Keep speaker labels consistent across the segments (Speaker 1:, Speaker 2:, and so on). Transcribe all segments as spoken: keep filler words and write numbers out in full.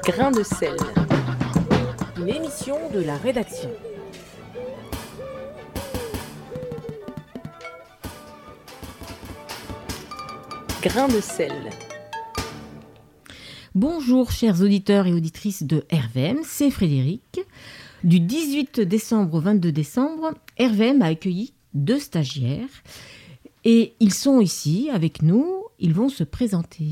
Speaker 1: Grain de sel, une émission de la rédaction. Grain de sel.
Speaker 2: Bonjour chers auditeurs et auditrices de R V M, c'est Frédéric. Du dix-huit décembre au vingt-deux décembre, R V M a accueilli deux stagiaires et ils sont ici avec nous, ils vont se présenter.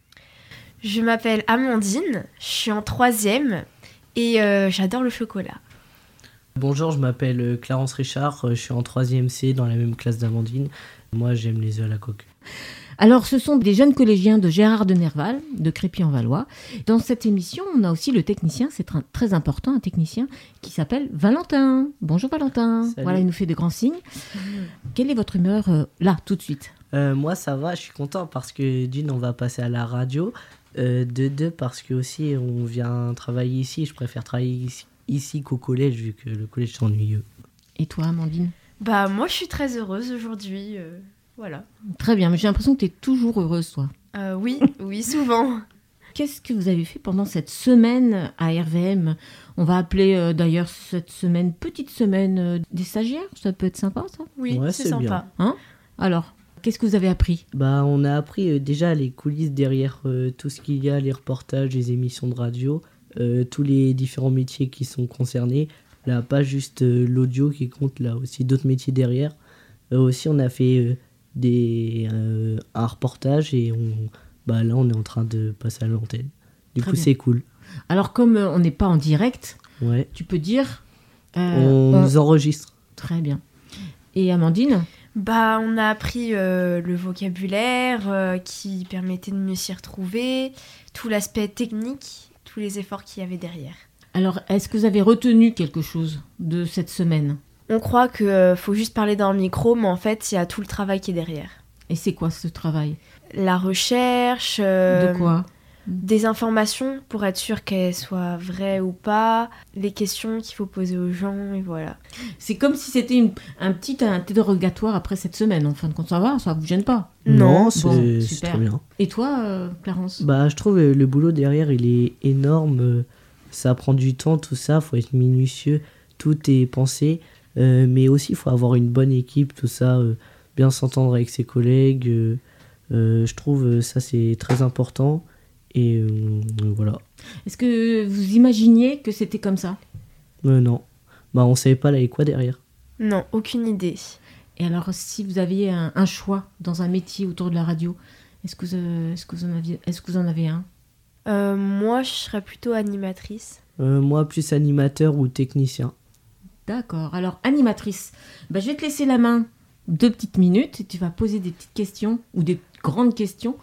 Speaker 3: Je m'appelle Amandine, je suis en troisième et euh, j'adore le chocolat.
Speaker 4: Bonjour, je m'appelle Clarence Richard, je suis en troisième C dans la même classe d'Amandine. Moi, j'aime les œufs à la coque.
Speaker 2: Alors, ce sont des jeunes collégiens de Gérard de Nerval, de Crépy-en-Valois. Dans cette émission, on a aussi le technicien, c'est très, très important, un technicien qui s'appelle Valentin. Bonjour Valentin.
Speaker 4: Salut.
Speaker 2: Voilà, il nous fait de grands signes. Mmh. Quelle est votre humeur euh, là, tout de suite ?
Speaker 4: euh, Moi, ça va, je suis content parce que d'une, on va passer à la radio. Euh, de deux, parce que aussi, on vient travailler ici. Je préfère travailler ici, ici qu'au collège, vu que le collège, c'est ennuyeux.
Speaker 2: Et toi, Amandine ?
Speaker 3: Bah, moi, je suis très heureuse aujourd'hui. Euh, voilà.
Speaker 2: Très bien, mais j'ai l'impression que tu es toujours heureuse, toi.
Speaker 3: Euh, oui, oui, souvent.
Speaker 2: Qu'est-ce que vous avez fait pendant cette semaine à R V M ? On va appeler euh, d'ailleurs cette semaine, petite semaine euh, des stagiaires. Ça peut être sympa, ça ?
Speaker 3: Oui,
Speaker 4: ouais,
Speaker 3: c'est,
Speaker 4: c'est
Speaker 3: sympa.
Speaker 4: bien.
Speaker 2: Hein ? Alors, qu'est-ce que vous avez appris ?
Speaker 4: Bah, on a appris euh, déjà les coulisses derrière euh, tout ce qu'il y a, les reportages, les émissions de radio, euh, tous les différents métiers qui sont concernés. Là, pas juste euh, l'audio qui compte, là aussi d'autres métiers derrière. Euh, aussi, on a fait euh, des, euh, un reportage et on, bah, là, on est en train de passer à l'antenne. Du
Speaker 2: Très
Speaker 4: coup,
Speaker 2: bien.
Speaker 4: c'est cool.
Speaker 2: Alors, comme euh, on n'est pas en direct,
Speaker 4: Ouais.
Speaker 2: tu peux dire... euh,
Speaker 4: on,
Speaker 2: on-
Speaker 4: nous enregistre.
Speaker 2: Très bien. Et Amandine ?
Speaker 3: Bah, on a appris euh, le vocabulaire euh, qui permettait de mieux s'y retrouver, tout l'aspect technique, tous les efforts qu'il y avait derrière.
Speaker 2: Alors, est-ce que vous avez retenu quelque chose de cette semaine ?
Speaker 3: On croit qu'il euh, faut juste parler dans le micro, mais en fait, il y a tout le travail qui est derrière.
Speaker 2: Et c'est quoi ce travail ?
Speaker 3: La recherche... euh,
Speaker 2: De quoi ?
Speaker 3: Des informations pour être sûr qu'elles soient vraies ou pas, les questions qu'il faut poser aux gens, et voilà.
Speaker 2: C'est comme si c'était une- un petit interrogatoire après cette semaine, en fin de compte. Ça va ? Ça vous gêne pas ?
Speaker 3: Non,
Speaker 4: c'est,
Speaker 2: bon,
Speaker 4: c'est
Speaker 2: super.
Speaker 4: trop bien.
Speaker 2: Et toi, euh, Clarence ?
Speaker 4: Bah, je trouve euh, le boulot derrière, il est énorme. euh, Ça prend du temps, tout ça. Faut être minutieux. Tout est pensé. euh, mais aussi, il faut avoir une bonne équipe, tout ça. euh, bien s'entendre avec ses collègues. euh, euh, je trouve euh, ça, c'est très important. Et euh, voilà.
Speaker 2: Est-ce que vous imaginiez que c'était comme ça ?
Speaker 4: Euh, non. Bah, on savait pas là et quoi derrière.
Speaker 3: Non, aucune idée.
Speaker 2: Et alors, si vous aviez un, un choix dans un métier autour de la radio, est-ce que, vous- est-ce que, vous, en aviez, est-ce que vous en avez un ?
Speaker 3: Euh, moi, je serais plutôt animatrice.
Speaker 4: Euh, moi, plus animateur ou technicien.
Speaker 2: D'accord. Alors, animatrice, bah, je vais te laisser la main deux petites minutes et tu vas poser des petites questions ou des grandes questions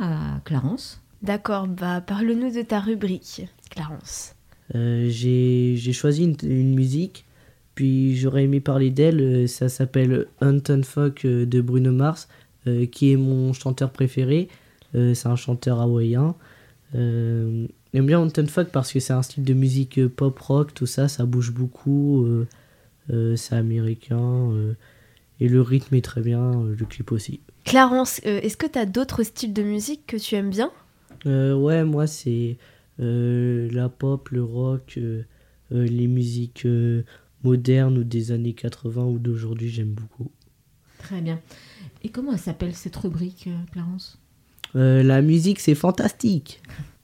Speaker 2: à Clarence.
Speaker 3: D'accord, bah parle-nous de ta rubrique, Clarence.
Speaker 4: Euh, j'ai, j'ai choisi une, une musique, puis j'aurais aimé parler d'elle. euh, Ça s'appelle Anton Folk euh, de Bruno Mars, euh, qui est mon chanteur préféré. Euh, c'est un chanteur hawaïen. Euh, j'aime bien Anton Folk parce que c'est un style de musique euh, pop-rock, tout ça, ça bouge beaucoup. euh, euh, c'est américain. euh, et le rythme est très bien, euh, le clip aussi.
Speaker 3: Clarence, euh, est-ce que t'as d'autres styles de musique que tu aimes bien ?
Speaker 4: Euh, ouais, moi c'est euh, la pop, le rock, euh, euh, les musiques euh, modernes ou des années quatre-vingts ou d'aujourd'hui, j'aime beaucoup.
Speaker 2: Très bien. Et comment elle s'appelle cette rubrique, euh, Clarence ?
Speaker 4: Euh, la musique, c'est fantastique.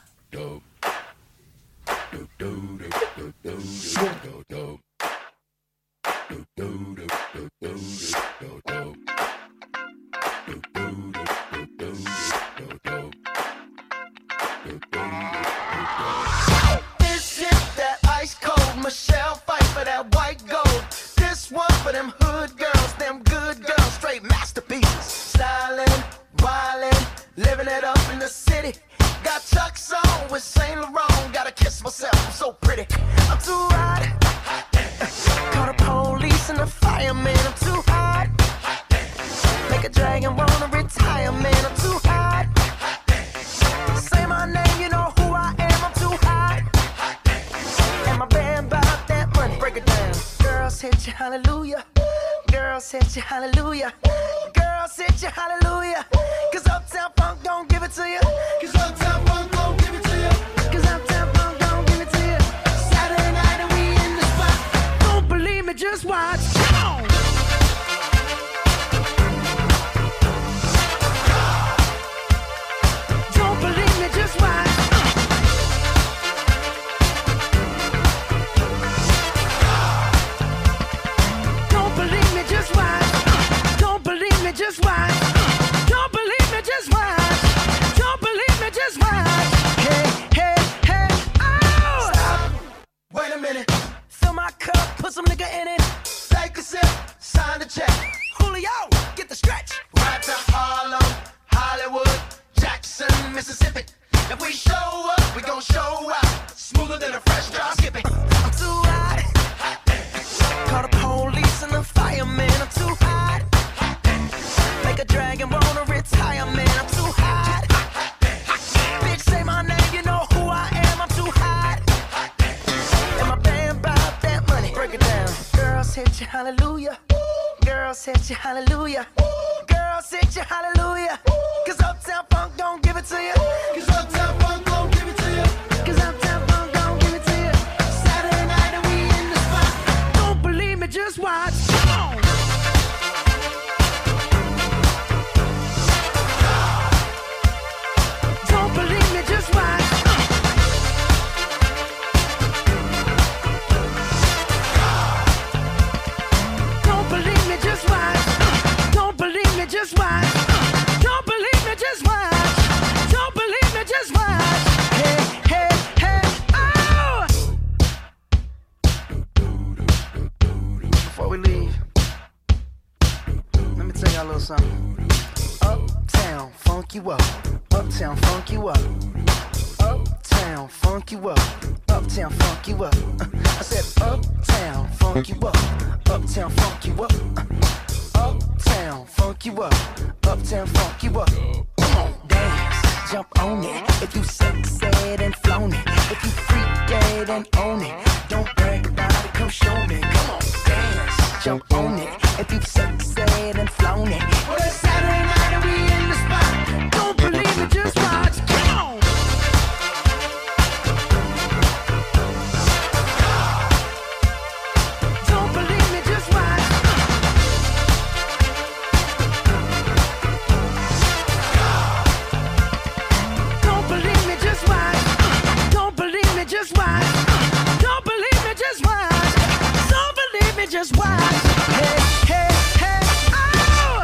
Speaker 5: This hit that ice cold Michelle fight for that white gold. This one for them hood girls, them good girls, straight masterpieces. Stylin', wildin', living it up in the city. Got Chuck's on with Saint Laurent. Gotta kiss myself, I'm so pretty. I'm too hot. Call the police and the fireman. I'm too hot. Make a dragon wanna retire, man. I'm too hot. Say my name, you know who I am. I'm too hot. And my band bought that money. Break it down. Girls hit you, hallelujah. Girls hit you, hallelujah. Girls hit you, hallelujah. Cause Uptown Funk don't give it to you. Cause Uptown Funk don't give it to you. Cause Uptown Funk Mississippi. If we show up, we gon' show out. Smoother than a fresh drop skipping. I'm too hot. Call the police and the fireman. I'm too hot. Make a dragon wanna retire, man. I'm too hot. Bitch, say my name, you know who I am. I'm too hot. And my band bought that money. Break it down. Girls hit you, hallelujah. Girls hit you, hallelujah. Girls hit you, hallelujah. Cause Uptown Funk don't give it to you. Cause Uptown Funk don't give it to you. Cause Uptown Funk don't give it to you. Saturday night and we in the spot. Don't believe me, just watch. Come on. Don't believe me, just watch. Don't believe me, just watch. Don't believe me, just watch. Don't believe me, just watch. Don't believe me, just watch. Hey, hey, hey, oh! Before we leave, let me tell y'all a little something. Uptown, funk you up. Uptown, funk you up. Uptown, funk you up. Uptown, funk you up. I said uptown, funk you up. Uptown, funk you up. Uptown, funk you up. Uptown, funk you up. Come on, dance, jump on it. If you sexed and flown it. If you freak dead and own it. Don't brag about it, come show me. Come on, dance, jump on it. If you sexed and flown it. Well, it's Saturday night and we in the spot. Don't believe it, just watch. Come on. Don't believe me, just watch. Don't believe me, just watch. Don't believe me, just watch. Don't believe me, just watch. Don't believe me, just watch. Hey, hey, hey, oh!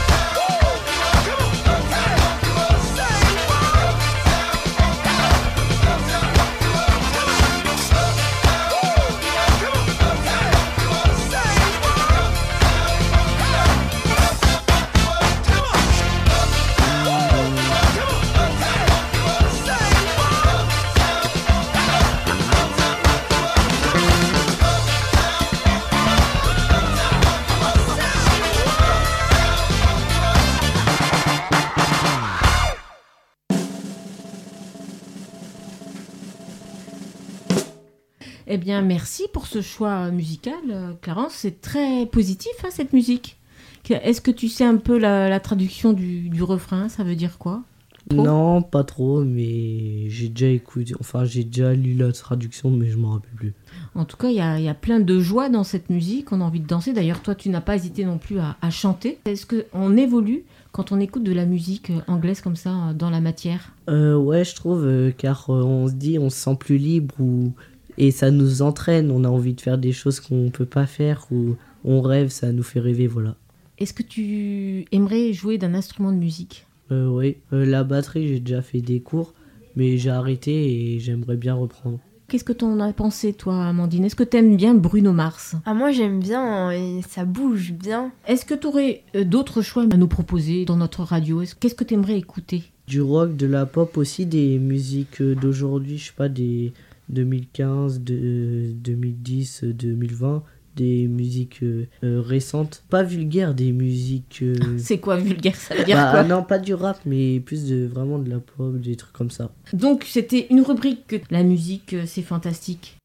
Speaker 2: Eh bien, merci pour ce choix musical, euh, Clarence. C'est très positif, hein, cette musique. Que- Est-ce que tu sais un peu la, la traduction du, du refrain? Ça veut dire quoi? Trop
Speaker 4: Non, pas trop, mais j'ai déjà écouté, enfin j'ai déjà lu la traduction, mais je m'en rappelle plus.
Speaker 2: En tout cas, il y a, il y a plein de joie dans cette musique. On a envie de danser. D'ailleurs, toi, tu n'as pas hésité non plus à, à chanter. Est-ce qu'on évolue quand on écoute de la musique euh, anglaise comme ça, euh, dans la matière?
Speaker 4: Euh, ouais, je trouve, euh, car euh, on se dit, on se sent plus libre, ou... et ça nous entraîne, on a envie de faire des choses qu'on peut pas faire, ou on rêve, ça nous fait rêver, voilà.
Speaker 2: Est-ce que tu aimerais jouer d'un instrument de musique?
Speaker 4: Euh, oui, euh, la batterie, j'ai déjà fait des cours, mais j'ai arrêté et j'aimerais bien reprendre.
Speaker 2: Qu'est-ce que t'en as pensé, toi, Amandine? Est-ce que t'aimes bien Bruno Mars?
Speaker 3: Ah, moi j'aime bien et ça bouge bien.
Speaker 2: Est-ce que t'aurais euh, d'autres choix à nous proposer dans notre radio? Est-ce- Qu'est-ce que t'aimerais écouter?
Speaker 4: Du rock, de la pop aussi, des musiques euh, d'aujourd'hui, je sais pas, des deux mille quinze, de, deux mille dix, deux mille vingt, des musiques euh, euh, récentes, pas vulgaires, des musiques... euh,
Speaker 2: C'est quoi vulgaire? Ça veut dire
Speaker 4: bah,
Speaker 2: quoi?
Speaker 4: non, pas du rap, mais plus de vraiment de la pop, des trucs comme ça.
Speaker 2: Donc, c'était une rubrique que la musique, euh, c'est fantastique.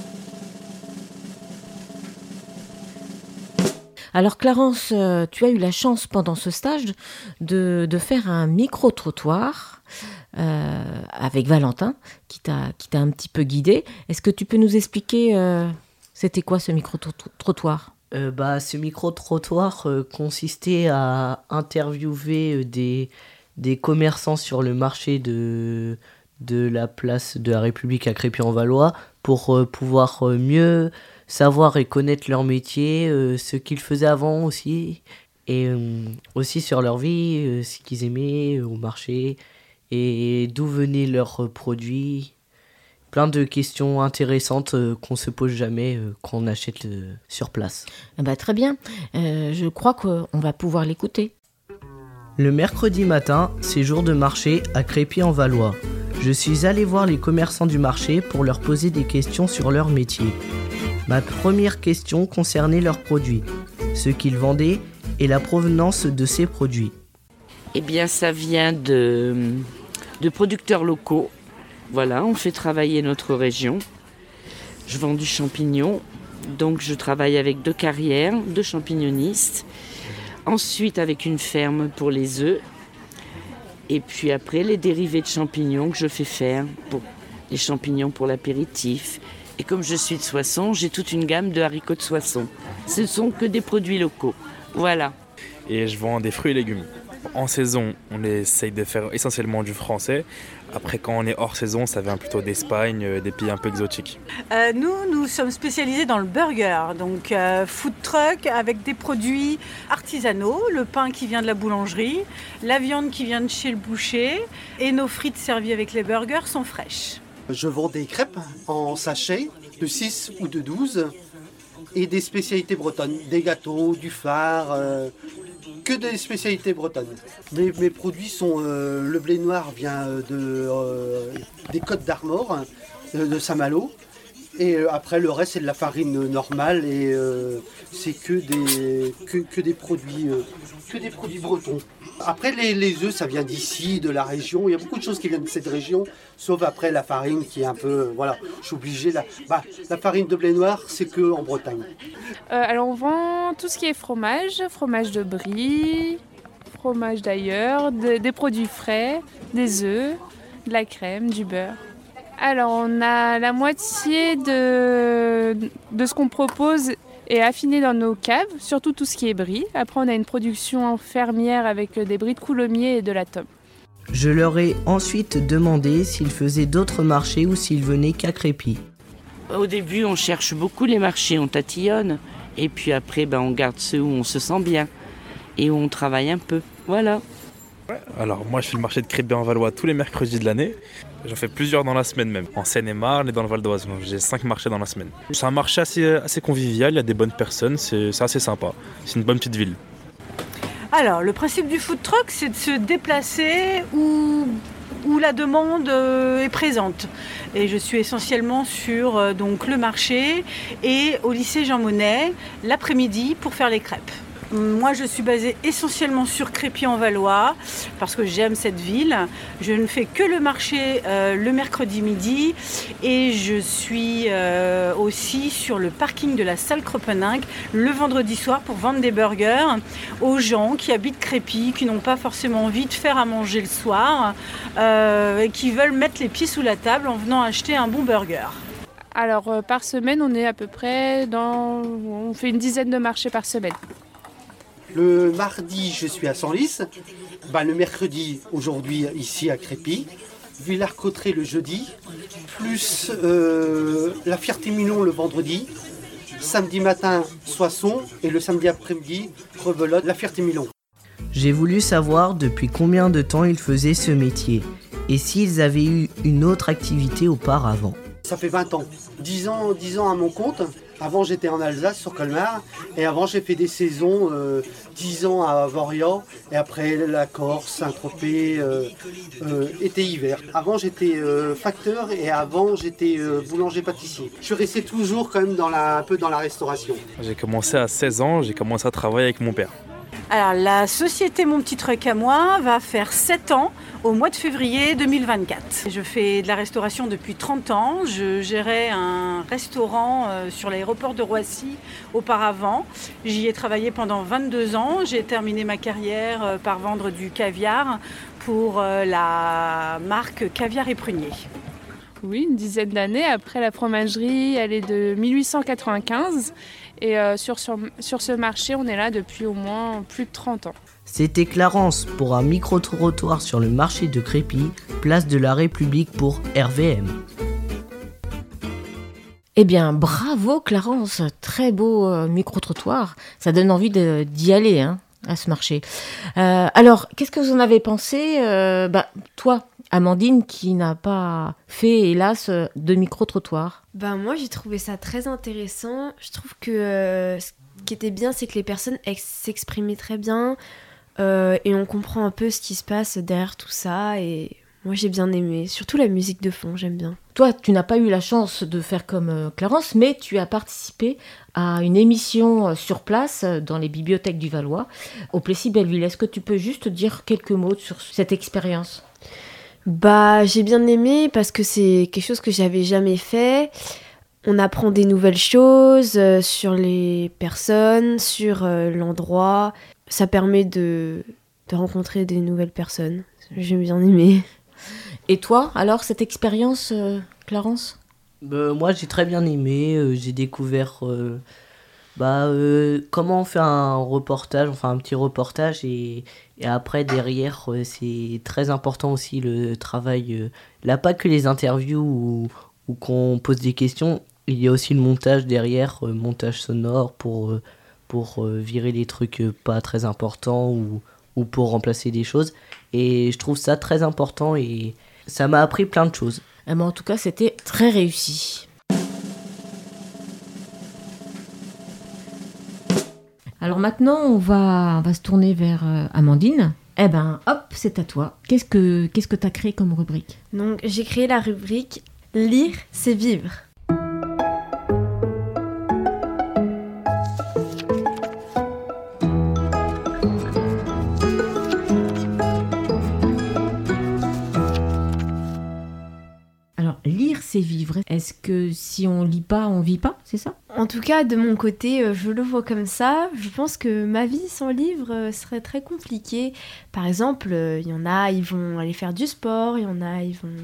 Speaker 2: Alors Clarence, euh, tu as eu la chance pendant ce stage de, de faire un micro-trottoir euh, avec Valentin qui t'a, qui t'a un petit peu guidé. Est-ce que tu peux nous expliquer euh, c'était quoi ce micro-trottoir?
Speaker 4: Euh, bah, ce micro-trottoir euh, consistait à interviewer euh, des, des commerçants sur le marché de, de la place de la République à Crépy-en-Valois pour euh, pouvoir euh, mieux savoir et connaître leur métier, euh, ce qu'ils faisaient avant aussi, et euh, aussi sur leur vie, euh, ce qu'ils aimaient euh, au marché, et d'où venaient leurs euh, produits. Plein de questions intéressantes euh, qu'on se pose jamais euh, quand on achète euh, sur place.
Speaker 2: Eh ben, très bien, Euh, je crois qu'on va pouvoir l'écouter.
Speaker 4: Le mercredi matin, c'est jour de marché à Crépy-en-Valois. Je suis allé voir les commerçants du marché pour leur poser des questions sur leur métier. Ma première question concernait leurs produits, ce qu'ils vendaient et la provenance de ces produits.
Speaker 6: Eh bien, ça vient de, de producteurs locaux. Voilà, on fait travailler notre région. Je vends du champignon, donc je travaille avec deux carrières, deux champignonistes. Ensuite, avec une ferme pour les œufs. Et puis après, les dérivés de champignons que je fais faire, pour les champignons pour l'apéritif. Et comme je suis de Soissons, j'ai toute une gamme de haricots de Soissons. Ce ne sont que des produits locaux. Voilà.
Speaker 7: Et je vends des fruits et légumes. En saison, on essaye de faire essentiellement du français. Après, quand on est hors saison, ça vient plutôt d'Espagne, euh, des pays un peu exotiques.
Speaker 8: Euh, nous, nous sommes spécialisés dans le burger, donc euh, food truck avec des produits artisanaux, le pain qui vient de la boulangerie, la viande qui vient de chez le boucher et nos frites servies avec les burgers sont fraîches.
Speaker 9: Je vends des crêpes en sachet de six ou de douze et des spécialités bretonnes, des gâteaux, du phare, euh, que des spécialités bretonnes. Mes, mes produits sont, euh, le blé noir vient de, euh, des Côtes d'Armor, euh, de Saint-Malo. Et euh, après le reste c'est de la farine normale et euh, c'est que des, que, que des produits, euh, que des produits bretons. Après les, les œufs ça vient d'ici, de la région, il y a beaucoup de choses qui viennent de cette région, sauf après la farine qui est un peu, euh, voilà, je suis obligé, la, bah, la farine de blé noir c'est que en Bretagne.
Speaker 10: Euh, alors on vend tout ce qui est fromage, fromage de brie, fromage d'ailleurs, de, des produits frais, des œufs, de la crème, du beurre. Alors on a la moitié de, de ce qu'on propose est affiné dans nos caves, surtout tout ce qui est brie. Après on a une production fermière avec des bries de coulommiers et de la tome.
Speaker 4: Je leur ai ensuite demandé s'ils faisaient d'autres marchés ou s'ils venaient qu'à Crépy.
Speaker 6: Au début, on cherche beaucoup les marchés, on tatillonne. Et puis après, ben, on garde ceux où on se sent bien et où on travaille un peu. Voilà.
Speaker 7: Ouais, alors moi je fais le marché de Crépy-en-Valois tous les mercredis de l'année. J'en fais plusieurs dans la semaine même, en Seine-et-Marne et dans le Val d'Oise. Donc, j'ai cinq marchés dans la semaine. C'est un marché assez, assez convivial, il y a des bonnes personnes, c'est, c'est assez sympa. C'est une bonne petite ville.
Speaker 8: Alors le principe du food truck c'est de se déplacer où, où la demande euh, est présente. Et je suis essentiellement sur euh, donc, le marché et au lycée Jean Monnet l'après-midi pour faire les crêpes. Moi, je suis basée essentiellement sur Crépy-en-Valois parce que j'aime cette ville. Je ne fais que le marché euh, le mercredi midi et je suis euh, aussi sur le parking de la salle Kropeninck le vendredi soir pour vendre des burgers aux gens qui habitent Crépy, qui n'ont pas forcément envie de faire à manger le soir euh, et qui veulent mettre les pieds sous la table en venant acheter un bon burger.
Speaker 10: Alors euh, par semaine, on est à peu près dans... On fait une dizaine de marchés par semaine.
Speaker 9: Le mardi, je suis à Senlis. Bah, le mercredi, aujourd'hui, ici à Crépy. Villers-Cotterêts le jeudi. Plus euh, la Ferté-Milon le vendredi. Samedi matin, Soissons. Et le samedi après-midi, Rebelote, la Ferté-Milon.
Speaker 4: J'ai voulu savoir depuis combien de temps ils faisaient ce métier et s'ils avaient eu une autre activité auparavant.
Speaker 9: Ça fait vingt ans. dix ans, dix ans à mon compte. Avant, j'étais en Alsace, sur Colmar. Et avant, j'ai fait des saisons, euh, dix ans à Vorian. Et après, la Corse, Saint-Tropez, euh, euh, été-hiver. Avant, j'étais euh, facteur et avant, j'étais euh, boulanger-pâtissier. Je suis resté toujours quand même dans la, un peu dans la restauration.
Speaker 7: J'ai commencé à seize ans, j'ai commencé à travailler avec mon père.
Speaker 8: Alors, la société Mon Petit Truc à moi va faire sept ans au mois de février deux mille vingt-quatre. Je fais de la restauration depuis trente ans. Je gérais un restaurant euh, sur l'aéroport de Roissy auparavant. J'y ai travaillé pendant vingt-deux ans. J'ai terminé ma carrière euh, par vendre du caviar pour euh, la marque Caviar et Prunier.
Speaker 10: Oui, une dizaine d'années. Après, la fromagerie, elle est de mille huit cent quatre-vingt-quinze. Et euh, sur, sur, sur ce marché, on est là depuis au moins plus de trente ans.
Speaker 4: C'était Clarence pour un micro-trottoir sur le marché de Crépy, place de la République pour R V M.
Speaker 2: Eh bien, bravo Clarence, très beau euh, micro-trottoir. Ça donne envie de, d'y aller, hein, à ce marché. Euh, alors, qu'est-ce que vous en avez pensé euh, bah, toi, Amandine, qui n'a pas fait, hélas, de micro-trottoir.
Speaker 3: Ben moi, j'ai trouvé ça très intéressant. Je trouve que euh, ce qui était bien, c'est que les personnes elles s'exprimaient très bien. Euh, et on comprend un peu ce qui se passe derrière tout ça. Et moi, j'ai bien aimé. Surtout la musique de fond, j'aime bien.
Speaker 2: Toi, tu n'as pas eu la chance de faire comme euh, Clarence, mais tu as participé à une émission euh, sur place euh, dans les bibliothèques du Valois, au Plessis-Belleville. Est-ce que tu peux juste dire quelques mots sur cette expérience ?
Speaker 3: Bah, j'ai bien aimé parce que c'est quelque chose que j'avais jamais fait. On apprend des nouvelles choses euh, sur les personnes, sur euh, l'endroit. Ça permet de, de rencontrer des nouvelles personnes. J'ai bien aimé.
Speaker 2: Et toi, alors, cette expérience, euh, Clarence ?
Speaker 4: Bah, moi, j'ai très bien aimé. euh, j'ai découvert euh, bah, euh, comment on fait un reportage, enfin un petit reportage. Et, et après, derrière, euh, c'est très important aussi le travail. Euh, là, pas que les interviews ou, ou qu'on pose des questions. Il y a aussi le montage derrière, euh, montage sonore pour, euh, pour euh, virer les trucs euh, pas très importants ou, ou pour remplacer des choses. Et je trouve ça très important et ça m'a appris plein de choses.
Speaker 2: Eh ben, en tout cas, c'était très réussi. Alors maintenant, on va, on va se tourner vers euh, Amandine. Eh ben, hop, c'est à toi. Qu'est-ce que qu'est-ce que t'as créé comme rubrique ?
Speaker 3: Donc, j'ai créé la rubrique « Lire, c'est vivre ».
Speaker 2: C'est vivre. Est-ce que si on lit pas, on vit pas, c'est ça ?
Speaker 3: En tout cas, de mon côté, je le vois comme ça. Je pense que ma vie sans livre serait très compliquée. Par exemple, il y en a, ils vont aller faire du sport, il y en a, ils vont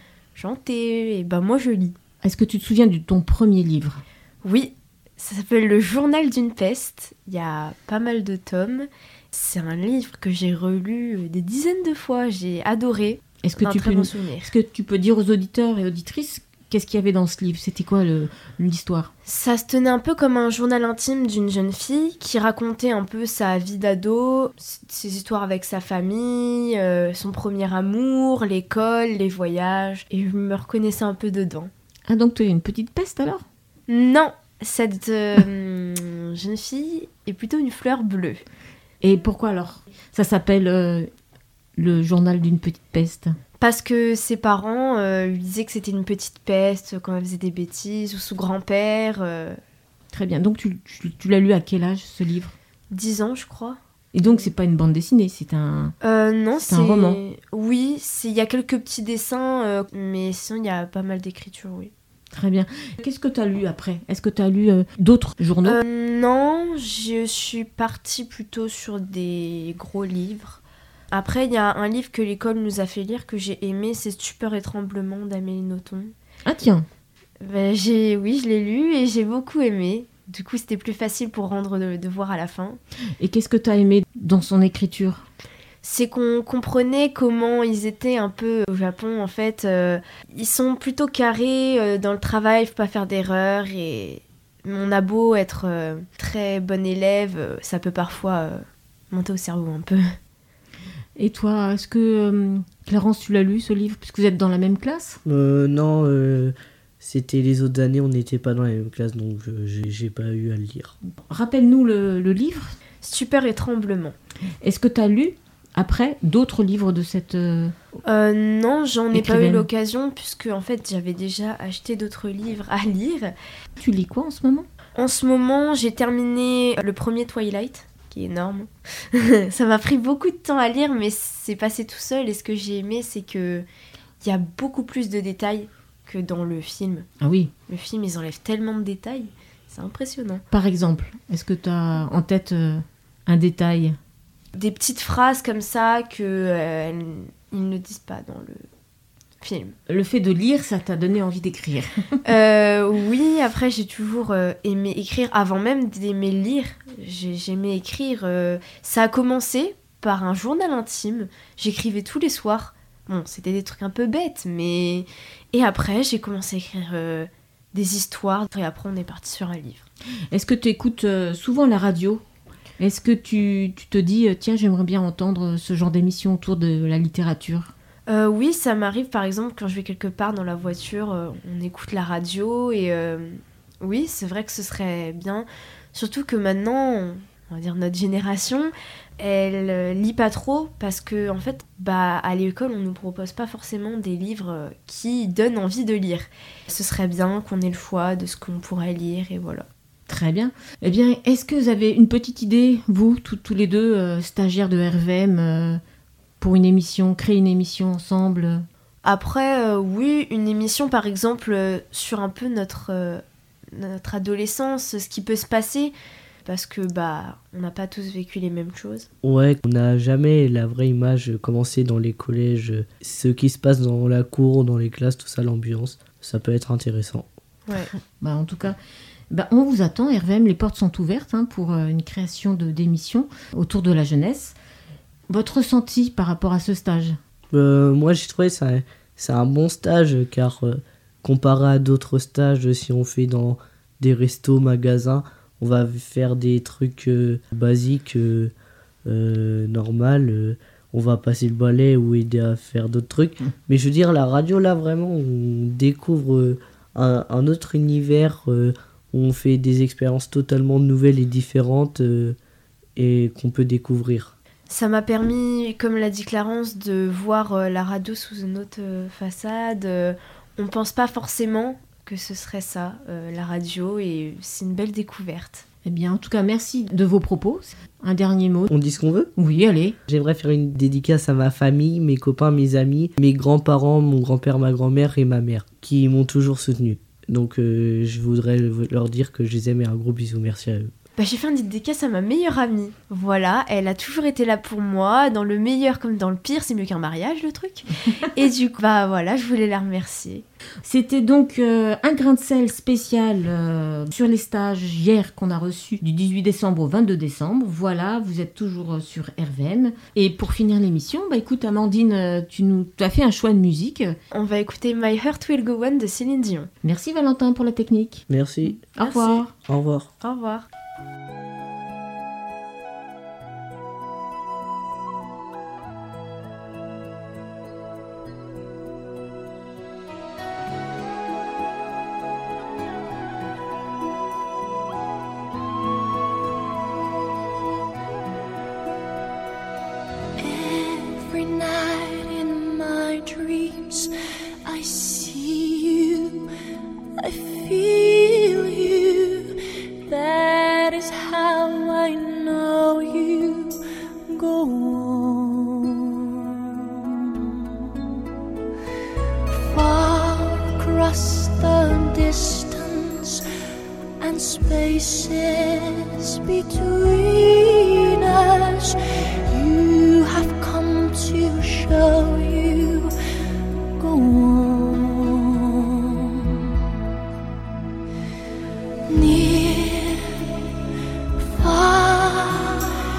Speaker 3: chanter, et ben moi je lis.
Speaker 2: Est-ce que tu te souviens de ton premier livre ?
Speaker 3: Oui, ça s'appelle Le Journal d'une peste. Il y a pas mal de tomes. C'est un livre que j'ai relu des dizaines de fois, j'ai adoré.
Speaker 2: Est-ce que, tu peux, bon est-ce que tu peux dire aux auditeurs et auditrices qu'est-ce qu'il y avait dans ce livre ? C'était quoi le, l'histoire ?
Speaker 3: Ça se tenait un peu comme un journal intime d'une jeune fille qui racontait un peu sa vie d'ado, ses histoires avec sa famille, euh, son premier amour, l'école, les voyages. Et je me reconnaissais un peu dedans.
Speaker 2: Ah, donc tu es une petite peste alors ?
Speaker 3: Non, cette euh, jeune fille est plutôt une fleur bleue.
Speaker 2: Et pourquoi alors ? Ça s'appelle... Euh... Le journal d'une petite peste.
Speaker 3: Parce que ses parents euh, lui disaient que c'était une petite peste quand elle faisait des bêtises, ou son grand-père. Euh...
Speaker 2: Très bien. Donc tu, tu, tu l'as lu à quel âge, ce livre ?
Speaker 3: dix ans, je crois.
Speaker 2: Et donc c'est pas une bande dessinée, c'est un...
Speaker 3: Euh, non, c'est...
Speaker 2: c'est un roman.
Speaker 3: Oui, il y a quelques petits dessins, euh, mais sinon il y a pas mal d'écriture, oui.
Speaker 2: Très bien. Qu'est-ce que tu as lu après ? Est-ce que tu as lu euh, d'autres journaux ?
Speaker 3: euh, Non, je suis partie plutôt sur des gros livres. Après, il y a un livre que l'école nous a fait lire que j'ai aimé, c'est Stupeur et tremblement d'Amélie Nothomb.
Speaker 2: Ah tiens.
Speaker 3: Ben, j'ai, oui, je l'ai lu et j'ai beaucoup aimé. Du coup, c'était plus facile pour rendre le devoir à la fin.
Speaker 2: Et qu'est-ce que tu as aimé dans son écriture ?
Speaker 3: C'est qu'on comprenait comment ils étaient un peu au Japon, en fait. Euh, ils sont plutôt carrés euh, dans le travail, il ne faut pas faire d'erreurs. Et on a beau être euh, très bon élève, euh, ça peut parfois euh, monter au cerveau un peu.
Speaker 2: Et toi, est-ce que, euh, Clarence, tu l'as lu, ce livre, puisque vous êtes dans la même classe ?
Speaker 4: euh, Non, euh, c'était les autres années, on n'était pas dans la même classe, donc je, j'ai, j'ai pas eu à le lire.
Speaker 2: Rappelle-nous le, le livre.
Speaker 3: Stupeur et tremblement.
Speaker 2: Est-ce que tu as lu, après, d'autres livres de cette... Euh,
Speaker 3: euh, non, j'en ai
Speaker 2: écrivaine.
Speaker 3: pas eu l'occasion, puisque, en fait, j'avais déjà acheté d'autres livres à lire.
Speaker 2: Tu lis quoi en ce moment ?
Speaker 3: En ce moment, j'ai terminé le premier Twilight, qui est énorme. Ça m'a pris beaucoup de temps à lire, mais c'est passé tout seul. Et ce que j'ai aimé, c'est qu'il y a beaucoup plus de détails que dans le film.
Speaker 2: Ah oui.
Speaker 3: Le film, ils enlèvent tellement de détails. C'est impressionnant.
Speaker 2: Par exemple, est-ce que tu as en tête euh, un détail ?
Speaker 3: Des petites phrases comme ça qu'ils euh, ne disent pas dans le film.
Speaker 2: Le fait de lire, ça t'a donné envie d'écrire ?
Speaker 3: euh, Oui, après j'ai toujours euh, aimé écrire. Avant même d'aimer lire, j'ai, j'aimais écrire. Euh, ça a commencé par un journal intime. J'écrivais tous les soirs. Bon, c'était des trucs un peu bêtes, mais... Et après, j'ai commencé à écrire euh, des histoires. Et après, on est parti sur un livre.
Speaker 2: Est-ce que tu écoutes euh, souvent la radio ? Est-ce que tu, tu te dis, euh, tiens, j'aimerais bien entendre ce genre d'émission autour de la littérature ?
Speaker 3: Euh, oui, ça m'arrive par exemple quand je vais quelque part dans la voiture, euh, on écoute la radio et euh, oui, c'est vrai que ce serait bien. Surtout que maintenant, on on va dire notre génération, elle euh, lit pas trop parce que en fait, bah à l'école, on nous propose pas forcément des livres euh, qui donnent envie de lire. Ce serait bien qu'on ait le choix de ce qu'on pourrait lire et voilà.
Speaker 2: Très bien. Eh bien, est-ce que vous avez une petite idée, vous, tous, tous les deux, euh, stagiaires de R V M, euh, pour une émission, créer une émission ensemble ?
Speaker 3: Après, euh, oui, une émission par exemple euh, sur un peu notre, euh, notre adolescence, ce qui peut se passer, parce que bah on n'a pas tous vécu les mêmes choses.
Speaker 4: Ouais, on n'a jamais la vraie image commencée dans les collèges, ce qui se passe dans la cour, dans les classes, tout ça, l'ambiance, ça peut être intéressant.
Speaker 3: Ouais.
Speaker 2: Bah, en tout cas, bah, on vous attend, R V M, les portes sont ouvertes hein, pour euh, une création de, d'émissions autour de la jeunesse. Votre ressenti par rapport à ce stage ?
Speaker 4: Euh, moi, j'ai trouvé ça c'est un bon stage car euh, comparé à d'autres stages, si on fait dans des restos, magasins, on va faire des trucs euh, basiques, euh, euh, normales. Euh, on va passer le balai ou aider à faire d'autres trucs. Mmh. Mais je veux dire, la radio, là, vraiment, on découvre euh, un, un autre univers. Euh, on fait des expériences totalement nouvelles et différentes euh, et qu'on peut découvrir.
Speaker 3: Ça m'a permis, comme l'a dit Clarence, de voir euh, la radio sous une autre euh, façade. Euh, on pense pas forcément que ce serait ça, euh, la radio, et c'est une belle découverte.
Speaker 2: Eh bien, en tout cas, merci de vos propos. Un dernier mot.
Speaker 4: On dit ce qu'on veut ?
Speaker 2: Oui, allez.
Speaker 4: J'aimerais faire une dédicace à ma famille, mes copains, mes amis, mes grands-parents, mon grand-père, ma grand-mère et ma mère, qui m'ont toujours soutenu. Donc, euh, je voudrais leur dire que je les aime et un gros bisou. Merci à eux.
Speaker 3: Bah, j'ai fait une dédicace à ma meilleure amie. Voilà, elle a toujours été là pour moi, dans le meilleur comme dans le pire, c'est mieux qu'un mariage le truc. Et du coup, bah voilà, je voulais la remercier.
Speaker 2: C'était donc euh, un grain de sel spécial euh, sur les stages hier qu'on a reçus du dix-huit décembre au vingt-deux décembre. Voilà, vous êtes toujours euh, sur R V M. Et pour finir l'émission, bah écoute Amandine, euh, tu nous tu as fait un choix de musique.
Speaker 3: On va écouter My Heart Will Go On de Céline Dion.
Speaker 2: Merci Valentin pour la technique.
Speaker 4: Merci.
Speaker 2: Au
Speaker 3: Merci.
Speaker 2: revoir.
Speaker 4: Au revoir.
Speaker 3: Au revoir.
Speaker 11: Every night in my dreams, I see you, I feel you. That is how I know you. Go on. Far across the distance and spaces between us, you have come to show you. Go on. Near, far,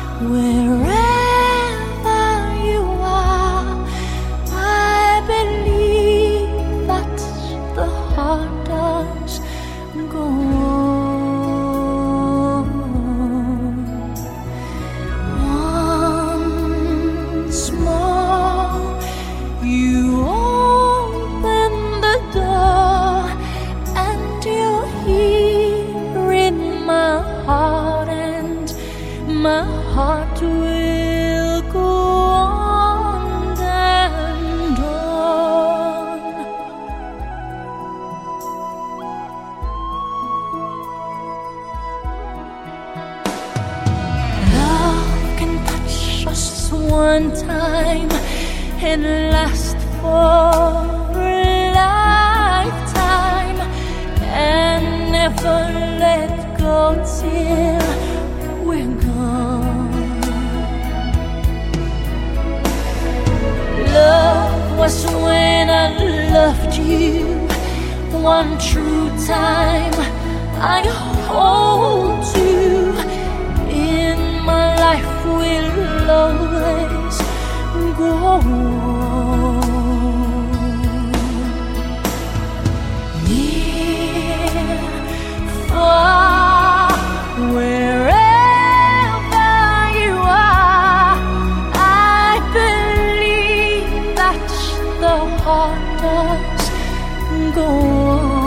Speaker 11: wherever you are, I believe that the heart does go on. Once more, you open the door, and you're here in my heart, and my heart will go on and on. Love can touch us one time and last for a lifetime, and never let go till we're gone. Love was when I loved you one true time. I hold you in my life, will always go on. Near, far, wherever you are, I believe that the heart does go on.